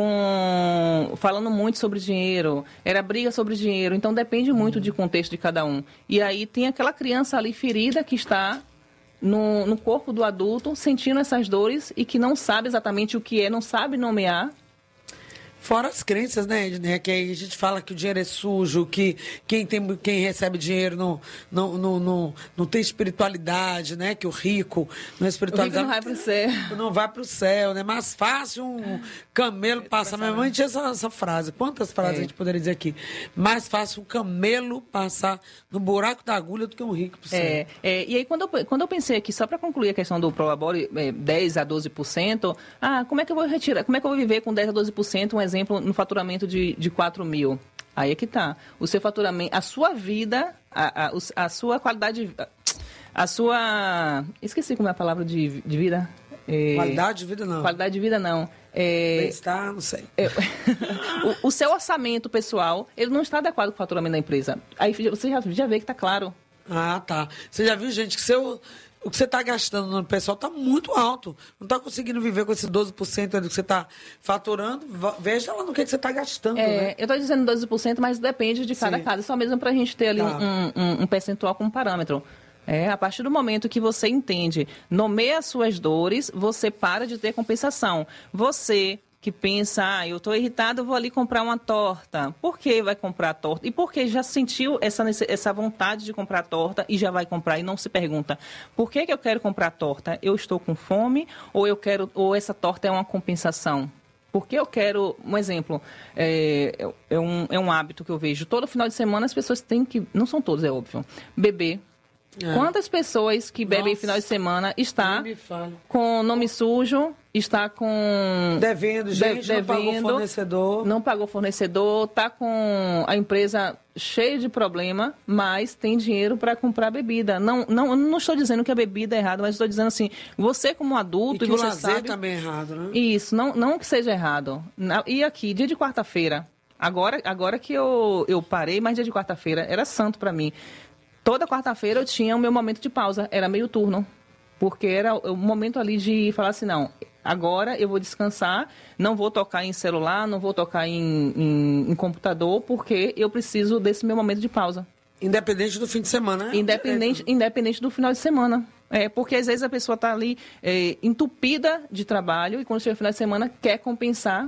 falando muito sobre dinheiro. Era briga sobre dinheiro. Então depende muito do contexto de cada um. E aí tem aquela criança ali ferida que está no corpo do adulto, sentindo essas dores e que não sabe exatamente o que é, não sabe nomear. Fora as crenças, né, Ednei? Que aí a gente fala que o dinheiro é sujo, que quem recebe dinheiro não tem espiritualidade, né? Que o rico não é espiritualizado. O rico não vai pro céu. Não vai pro céu, né? Mais fácil um camelo passar. Minha mãe tinha essa frase. Quantas frases a gente poderia dizer aqui? Mais fácil um camelo passar no buraco da agulha do que um rico pro céu. E aí, quando eu pensei aqui, só para concluir a questão do prolabore, 10% a 12%, como é que eu vou retirar? Como é que eu vou viver com 10% a 12%, um exemplo, no faturamento de 4 mil? Aí é que tá. O seu faturamento, a sua vida, a sua qualidade, a sua... Esqueci como é a palavra de vida. Qualidade de vida, não. Qualidade de vida, não. Bem-estar, não sei. O seu orçamento pessoal, ele não está adequado com o faturamento da empresa. Aí você já vê que está claro. Tá. Você já viu, gente, que o que você está gastando no pessoal está muito alto. Não está conseguindo viver com esses 12% do que você está faturando. Veja lá no que você está gastando. Né? Eu estou dizendo 12%, mas depende de cada caso. Só mesmo para a gente ter ali um percentual como parâmetro. A partir do momento que você entende, nomeia as suas dores, você para de ter compensação. Você que pensa, eu estou irritado, eu vou ali comprar uma torta. Por que vai comprar a torta? E por que já sentiu essa vontade de comprar a torta e já vai comprar e não se pergunta, por que eu quero comprar a torta? Eu estou com fome ou essa torta é uma compensação? Porque eu quero, um exemplo, é um hábito que eu vejo. Todo final de semana as pessoas têm que, não são todos, é óbvio, beber. Quantas pessoas que bebem final de semana está com nome sujo, está com... Devendo, gente, não pagou fornecedor. Não pagou fornecedor, está com a empresa cheia de problema, mas tem dinheiro para comprar bebida. Não estou dizendo que a bebida é errada, mas estou dizendo assim, você como adulto... E que você o lazer sabe, também é errado, né? Isso, não que seja errado. E aqui, dia de quarta-feira, agora que eu parei, mas dia de quarta-feira era santo para mim. Toda quarta-feira eu tinha o meu momento de pausa, era meio turno, porque era o momento ali de falar assim, não, agora eu vou descansar, não vou tocar em celular, não vou tocar em computador, porque eu preciso desse meu momento de pausa. Independente do fim de semana, né? Independente do final de semana. Porque às vezes a pessoa está ali entupida de trabalho e quando chega o final de semana quer compensar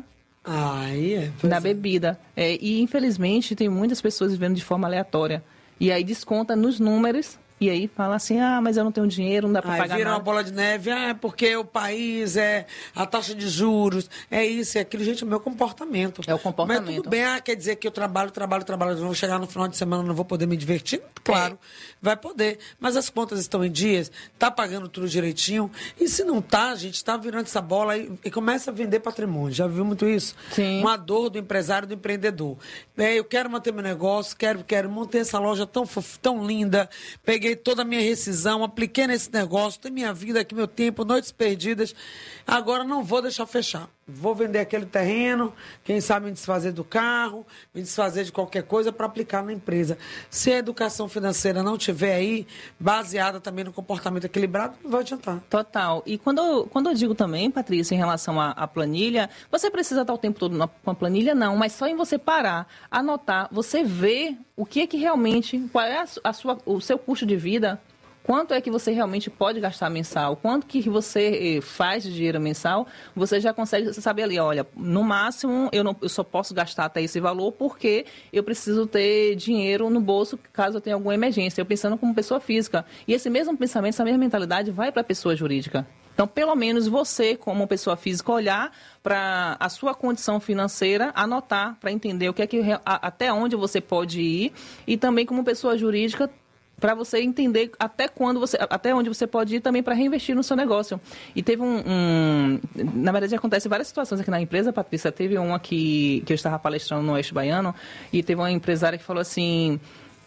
na bebida. E infelizmente tem muitas pessoas vivendo de forma aleatória. E aí desconta nos números e aí fala assim, mas eu não tenho dinheiro, não dá para pagar vira nada. uma bola de neve, porque o país a taxa de juros, isso e aquilo. Gente, é o meu comportamento. É o comportamento. Mas tudo bem, quer dizer que eu trabalho, eu vou chegar no final de semana, não vou poder me divertir? Claro, vai poder. Mas as contas estão em dias, tá pagando tudo direitinho. E se não tá, a gente tá virando essa bola e começa a vender patrimônio. Já viu muito isso? Sim. Uma dor do empresário, do empreendedor. Eu quero manter meu negócio, quero manter essa loja tão linda, peguei toda a minha rescisão, apliquei nesse negócio, tem minha vida aqui, meu tempo, noites perdidas. Agora não vou deixar fechar. Vou vender aquele terreno, quem sabe me desfazer do carro, me desfazer de qualquer coisa para aplicar na empresa. Se a educação financeira não tiver aí, baseada também no comportamento equilibrado, não vai adiantar. Total. E quando eu digo também, Patrícia, em relação à planilha, você precisa estar o tempo todo com a planilha? Não, mas só em você parar, anotar, você vê o que realmente, qual é o seu custo de vida, quanto é que você realmente pode gastar mensal, quanto que você faz de dinheiro mensal, você já consegue saber ali, olha, no máximo eu só posso gastar até esse valor porque eu preciso ter dinheiro no bolso caso eu tenha alguma emergência. Eu pensando como pessoa física. E esse mesmo pensamento, essa mesma mentalidade vai para a pessoa jurídica. Então, pelo menos você, como pessoa física, olhar para a sua condição financeira, anotar para entender até onde você pode ir e também como pessoa jurídica para você entender até onde você pode ir também para reinvestir no seu negócio. E teve na verdade, acontece várias situações aqui na empresa, Patrícia. Teve uma que eu estava palestrando no Oeste Baiano e teve uma empresária que falou assim,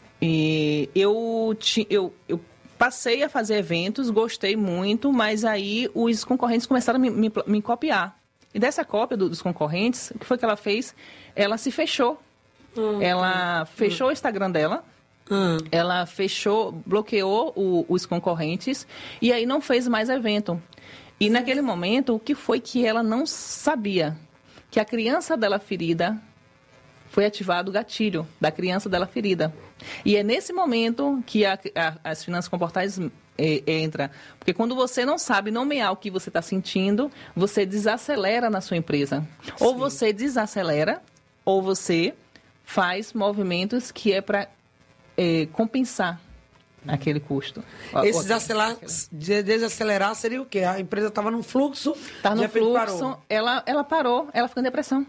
eu passei a fazer eventos, gostei muito, mas aí os concorrentes começaram a me copiar. E dessa cópia dos concorrentes, o que foi que ela fez? Ela se fechou. Ela fechou o Instagram dela, ela bloqueou os concorrentes e aí não fez mais evento. E naquele momento, o que foi que ela não sabia? Que a criança dela ferida, foi ativado o gatilho da criança dela ferida. E é nesse momento que as finanças comportais entra. Porque quando você não sabe nomear o que você está sentindo, você desacelera na sua empresa. Sim. Ou você desacelera, ou você faz movimentos que é para compensar aquele custo. Esse desacelerar seria o quê? A empresa estava num fluxo, parou. Ela parou, ela ficou em depressão.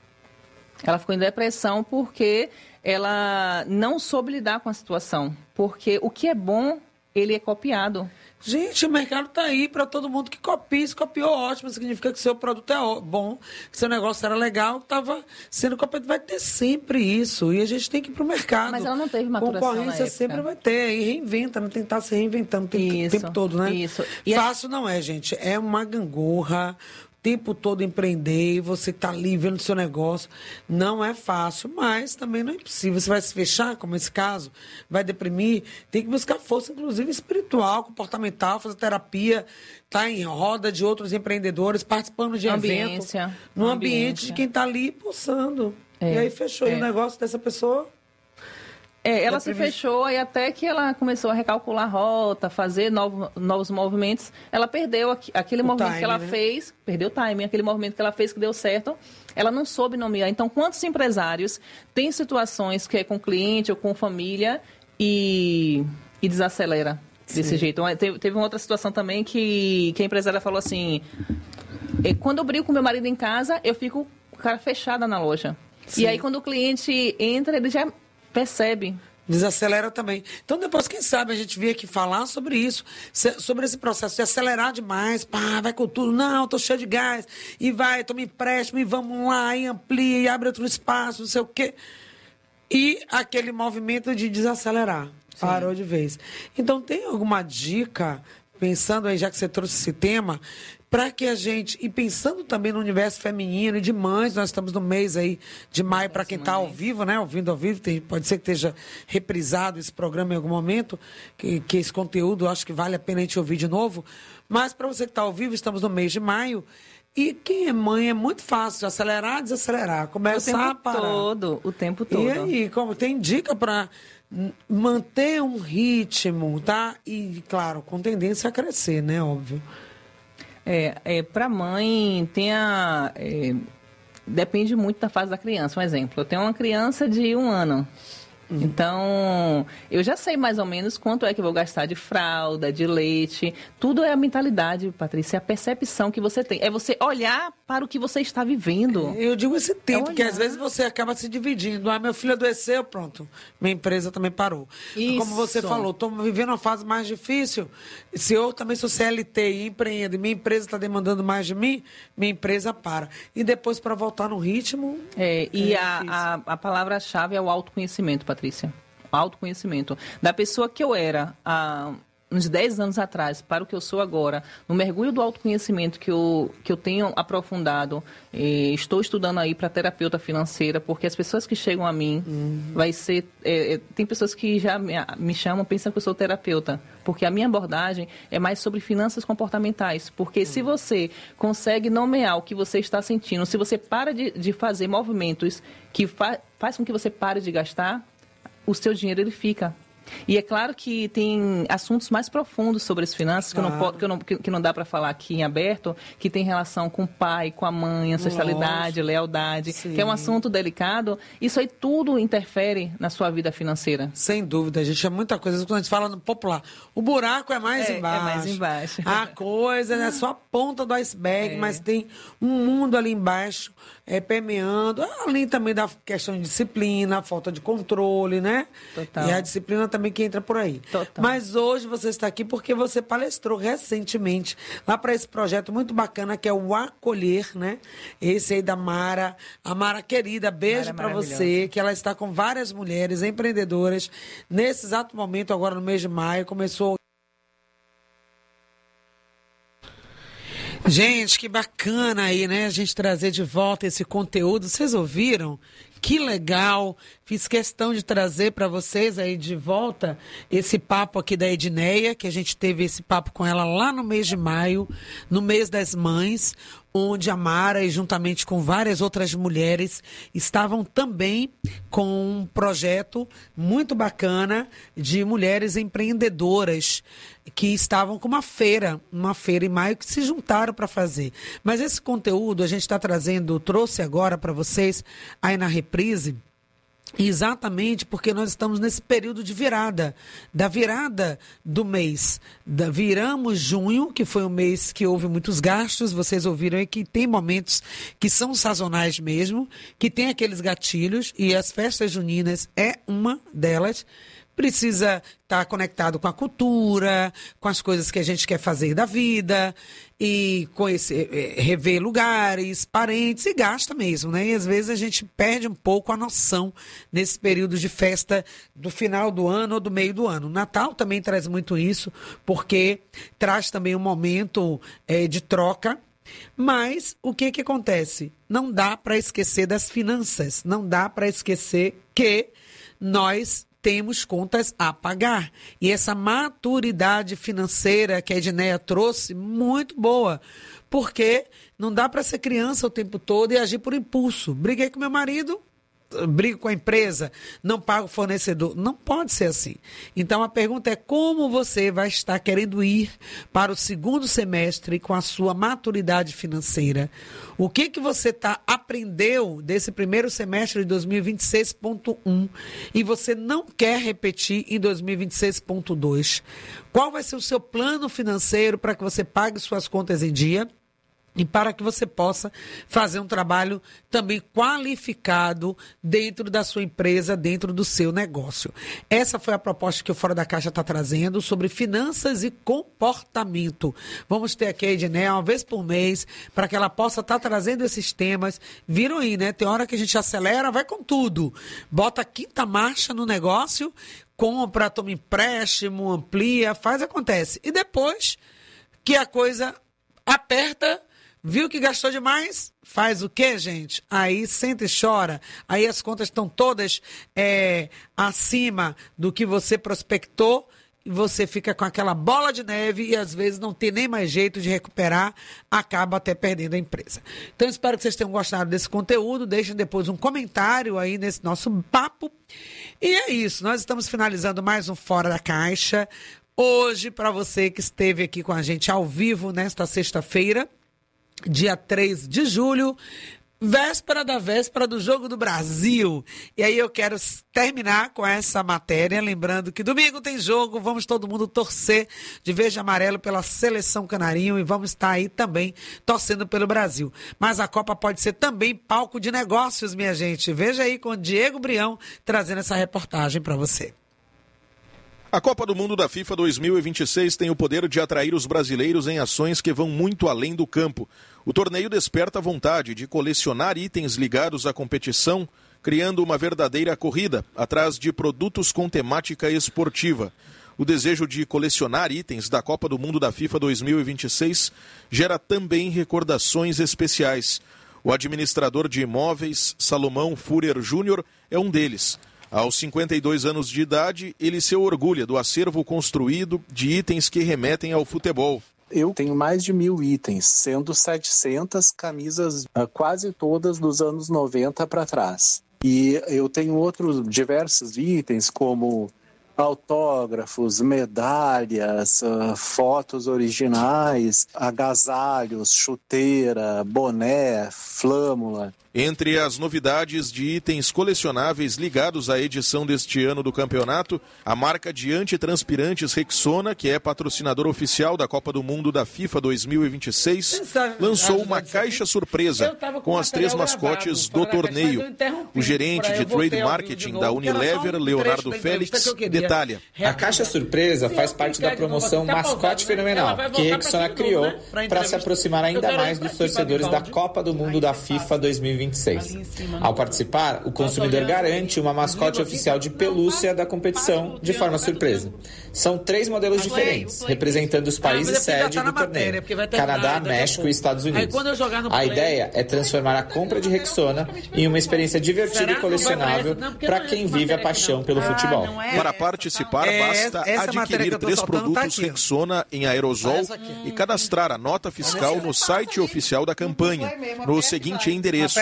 Ela ficou em depressão porque ela não soube lidar com a situação. Porque o que é bom, ele é copiado. Gente, o mercado está aí para todo mundo que copia. Se copiou, ótimo. Significa que seu produto é bom, que seu negócio era legal, estava sendo copiado. Vai ter sempre isso. E a gente tem que ir para o mercado. Mas ela não teve maturação. Concorrência sempre vai ter. E reinventa, não tentar se reinventando o tempo todo, né? Isso. Fácil não é, gente. É uma gangorra. O tempo todo empreender, você está ali vendo o seu negócio, não é fácil, mas também não é impossível. Você vai se fechar, como esse caso, vai deprimir, tem que buscar força, inclusive espiritual, comportamental, fazer terapia, tá em roda de outros empreendedores, participando de eventos, no ambiente de quem está ali pulsando. E aí fechou. E o negócio dessa pessoa... ela se fechou e até que ela começou a recalcular a rota, fazer novos movimentos, ela perdeu aquele movimento que ela fez, perdeu o timing, aquele movimento que ela fez que deu certo, ela não soube nomear. Então, quantos empresários têm situações que é com cliente ou com família e desacelera desse jeito? Teve uma outra situação também que a empresária falou assim... quando eu brigo com meu marido em casa, eu fico com a cara fechada na loja. Sim. E aí, quando o cliente entra, ele já percebe. Desacelera também. Então, depois, quem sabe, a gente vir aqui falar sobre isso, sobre esse processo de acelerar demais, pá, vai com tudo, não, tô cheio de gás, e vai, toma empréstimo, e vamos lá, e amplia, e abre outro espaço, não sei o quê. E aquele movimento de desacelerar, parou de vez. Então, tem alguma dica, pensando aí, já que você trouxe esse tema, para que a gente, e pensando também no universo feminino e de mães, nós estamos no mês aí de maio, para quem está ao vivo, né, ouvindo ao vivo, pode ser que esteja reprisado esse programa em algum momento, que esse conteúdo, acho que vale a pena a gente ouvir de novo, mas para você que está ao vivo, estamos no mês de maio, e quem é mãe é muito fácil, acelerar, desacelerar, começar a parar. O tempo todo. E aí, como tem dica para manter um ritmo, tá? E, claro, com tendência a crescer, né, óbvio. Para mãe, depende muito da fase da criança. Um exemplo, eu tenho uma criança de 1 ano. Então, eu já sei mais ou menos quanto é que eu vou gastar de fralda, de leite. Tudo é a mentalidade, Patrícia, é a percepção que você tem. É você olhar para o que você está vivendo. Eu digo esse tempo, que às vezes você acaba se dividindo. Meu filho adoeceu, pronto. Minha empresa também parou. Isso. Como você falou, estou vivendo uma fase mais difícil. Se eu também sou CLT e empreendo, e minha empresa está demandando mais de mim, minha empresa para. E depois, para voltar no ritmo... a palavra-chave é o autoconhecimento, Patrícia. Autoconhecimento. Da pessoa que eu era há uns 10 anos atrás para o que eu sou agora, no mergulho do autoconhecimento que eu tenho aprofundado, estou estudando aí para terapeuta financeira, porque as pessoas que chegam a mim, vai ser... tem pessoas que já me chamam, pensam que eu sou terapeuta, porque a minha abordagem é mais sobre finanças comportamentais, porque se você consegue nomear o que você está sentindo, se você para de fazer movimentos que faz com que você pare de gastar, o seu dinheiro ele fica. E é claro que tem assuntos mais profundos sobre as finanças que não dá para falar aqui em aberto, que tem relação com o pai, com a mãe, ancestralidade, lealdade, que é um assunto delicado. Isso aí tudo interfere na sua vida financeira. Sem dúvida, gente. É muita coisa. Quando a gente fala no popular, o buraco é mais embaixo. É mais embaixo. A coisa é só a ponta do iceberg, mas tem um mundo ali embaixo permeando. Além também da questão de disciplina, falta de controle, né? Total. E a disciplina também que entra por aí. Total. Mas hoje você está aqui porque você palestrou recentemente lá para esse projeto muito bacana que é o Acolher, né? Esse aí da Mara. A Mara querida, beijo para você, que ela está com várias mulheres empreendedoras nesse exato momento, agora no mês de maio, começou. Gente, que bacana aí, né? A gente trazer de volta esse conteúdo. Vocês ouviram? Que legal. Fiz questão de trazer para vocês aí de volta esse papo aqui da Edneia, que a gente teve esse papo com ela lá no mês de maio, no mês das mães, onde a Mara, e juntamente com várias outras mulheres, estavam também com um projeto muito bacana de mulheres empreendedoras que estavam com uma feira em maio, que se juntaram para fazer. Mas esse conteúdo a gente está trazendo, trouxe agora para vocês aí na reprise, exatamente porque nós estamos nesse período de virada, da virada do mês. Viramos junho, que foi um mês que houve muitos gastos, vocês ouviram aí que tem momentos que são sazonais mesmo, que tem aqueles gatilhos, e as festas juninas é uma delas. Precisa estar conectado com a cultura, com as coisas que a gente quer fazer da vida, e conhecer, rever lugares, parentes, e gasta mesmo, né? E às vezes a gente perde um pouco a noção nesse período de festa do final do ano ou do meio do ano. O Natal também traz muito isso, porque traz também um momento de troca. Mas o que acontece? Não dá para esquecer das finanças, não dá para esquecer que nós temos contas a pagar. E essa maturidade financeira que a Edneia trouxe, muito boa. Porque não dá para ser criança o tempo todo e agir por impulso. Briguei com meu marido, brigo com a empresa, não pago o fornecedor. Não pode ser assim. Então a pergunta é como você vai estar querendo ir para o segundo semestre com a sua maturidade financeira. O que você aprendeu desse primeiro semestre de 2026.1 e você não quer repetir em 2026.2? Qual vai ser o seu plano financeiro para que você pague suas contas em dia? e para que você possa fazer um trabalho também qualificado dentro da sua empresa, dentro do seu negócio. Essa foi a proposta que o Fora da Caixa está trazendo sobre finanças e comportamento. Vamos ter aqui a Edneia uma vez por mês para que ela possa estar trazendo esses temas. Viram aí, né? Tem hora que a gente acelera, vai com tudo. Bota a quinta marcha no negócio, compra, toma empréstimo, amplia, faz, acontece. E depois que a coisa aperta, viu que gastou demais? Faz o quê, gente? Aí senta e chora. Aí as contas estão todas acima do que você prospectou e você fica com aquela bola de neve e às vezes não tem nem mais jeito de recuperar, acaba até perdendo a empresa. Então espero que vocês tenham gostado desse conteúdo. Deixem depois um comentário aí nesse nosso papo. E é isso. Nós estamos finalizando mais um Fora da Caixa. Hoje, para você que esteve aqui com a gente ao vivo nesta sexta-feira, dia 3 de julho, véspera da véspera do Jogo do Brasil. E aí eu quero terminar com essa matéria, lembrando que domingo tem jogo, vamos todo mundo torcer de verde e amarelo pela Seleção Canarinho e vamos estar aí também torcendo pelo Brasil. Mas a Copa pode ser também palco de negócios, minha gente. Veja aí com o Diego Brião trazendo essa reportagem para você. A Copa do Mundo da FIFA 2026 tem o poder de atrair os brasileiros em ações que vão muito além do campo. O torneio desperta a vontade de colecionar itens ligados à competição, criando uma verdadeira corrida atrás de produtos com temática esportiva. O desejo de colecionar itens da Copa do Mundo da FIFA 2026 gera também recordações especiais. O administrador de imóveis, Salomão Furer Júnior, é um deles. Aos 52 anos de idade, ele se orgulha do acervo construído de itens que remetem ao futebol. Eu tenho mais de 1.000 itens, sendo 700 camisas, quase todas dos anos 90 para trás. E eu tenho outros diversos itens, como autógrafos, medalhas, fotos originais, agasalhos, chuteira, boné, flâmula. Entre as novidades de itens colecionáveis ligados à edição deste ano do campeonato, a marca de antitranspirantes Rexona, que é patrocinador oficial da Copa do Mundo da FIFA 2026, lançou uma caixa surpresa com as 3 mascotes do torneio. O gerente de trade marketing da Unilever, Leonardo Félix, detalha. A caixa surpresa faz parte da promoção Mascote Fenomenal, que Rexona criou para se aproximar ainda mais dos torcedores da Copa do Mundo da FIFA 2026. Ao participar, o consumidor garante uma mascote oficial de pelúcia da competição de forma surpresa. São 3 modelos diferentes, representando os países sede do torneio: Canadá, México e Estados Unidos. A ideia é transformar a compra de Rexona em uma experiência divertida e colecionável para quem vive a paixão pelo futebol. Para participar, basta adquirir 3 produtos Rexona em aerosol e cadastrar a nota fiscal no site oficial da campanha, no seguinte endereço: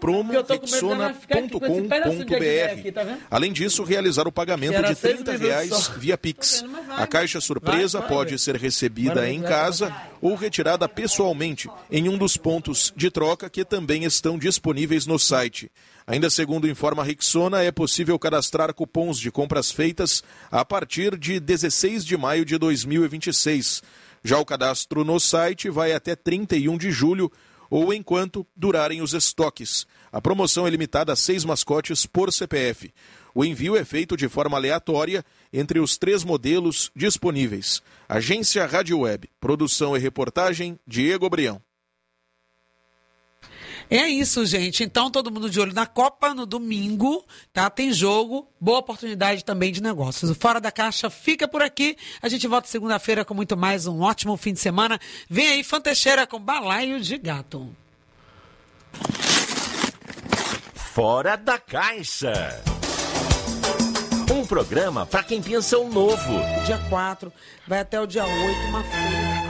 promo-rexona.com.br. Além disso, realizar o pagamento de R$30 via Pix. A caixa surpresa pode ser recebida em casa ou retirada pessoalmente em um dos pontos de troca que também estão disponíveis no site. Ainda segundo informa a Rexona, é possível cadastrar cupons de compras feitas a partir de 16 de maio de 2026. Já o cadastro no site vai até 31 de julho, ou enquanto durarem os estoques. A promoção é limitada a 6 mascotes por CPF. O envio é feito de forma aleatória entre os 3 modelos disponíveis. Agência Rádio Web. Produção e reportagem, Diego Brião. É isso, gente. Então, todo mundo de olho na Copa no domingo, tá? Tem jogo, boa oportunidade também de negócios. O Fora da Caixa fica por aqui. A gente volta segunda-feira com muito mais, um ótimo fim de semana. Vem aí, Fã Teixeira com Balaio de Gato. Fora da Caixa. Um programa para quem pensa o novo. Dia 4, vai até o dia 8, uma feira.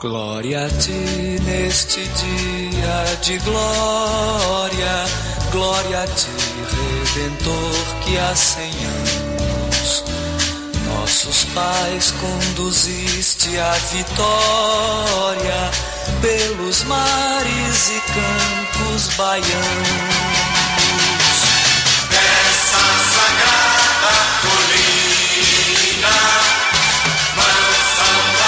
Glória a ti neste dia de glória, glória a ti, Redentor, que há 100 anos nossos pais conduziste à vitória pelos mares e campos baianos. Dessa sagrada colina, mansão da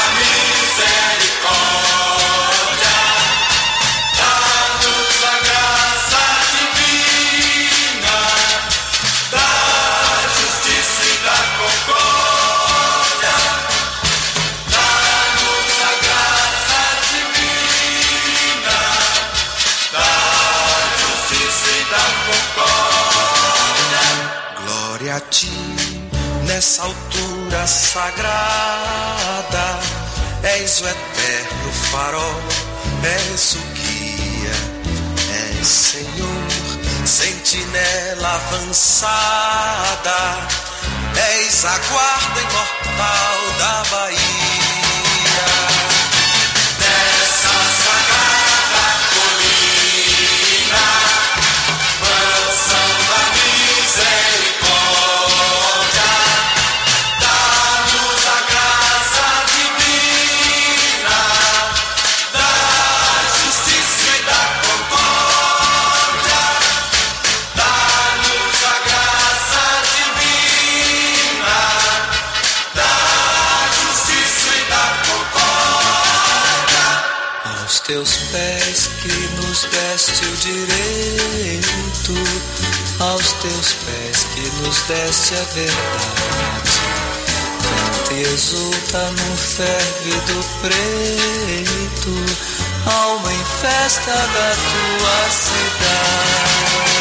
misericórdia, dá-nos a graça divina, da justiça e da concórdia, dá-nos a graça divina, da justiça e da concórdia. Glória a ti nessa altura sagrada, és o eterno farol, és o guia, és Senhor, sentinela avançada, és a guarda imortal da Bahia. Nessa sagrada colina, mansão da misericórdia, dá-nos a graça divina, da justiça e da concórdia, dá-nos a graça divina, da justiça e da concórdia. Aos teus pés que nos deste o direito, aos teus pés que nos deste a verdade, canta e exulta no férvido preto, alma em festa da tua cidade.